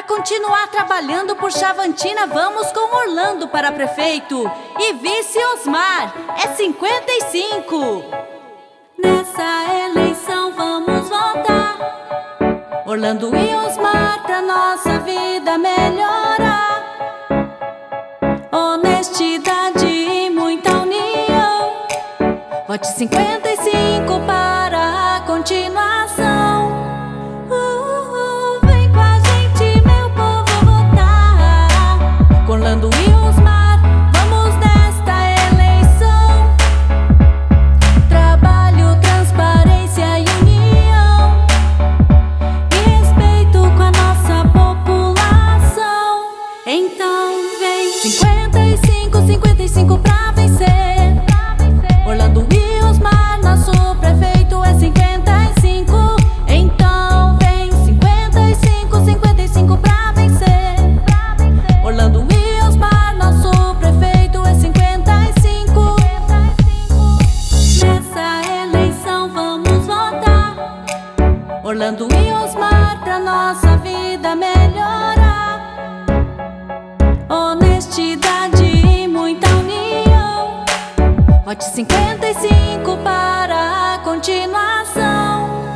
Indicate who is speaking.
Speaker 1: continuar trabalhando por Chavantina, vamos com Orlando para prefeito. E vice Osmar, é 55. Nessa eleição vamos votar Orlando e Osmar pra nossa vida melhorar. Honestidade e muita união. Vote 55 para a continuação. Vem com a gente, meu povo, votar. Com Orlando e Osmar, vamos nesta eleição. Trabalho, transparência e união. E respeito com a nossa população. Então vem 55 pra vencer. Orlando e Osmar, nosso prefeito é 55. Então vem 55 pra vencer. Orlando e Osmar, nosso prefeito é 55. Nessa eleição vamos votar Orlando e Osmar pra nossa vida melhorar. Honestidade e muita união. Vote 55 para a continuação.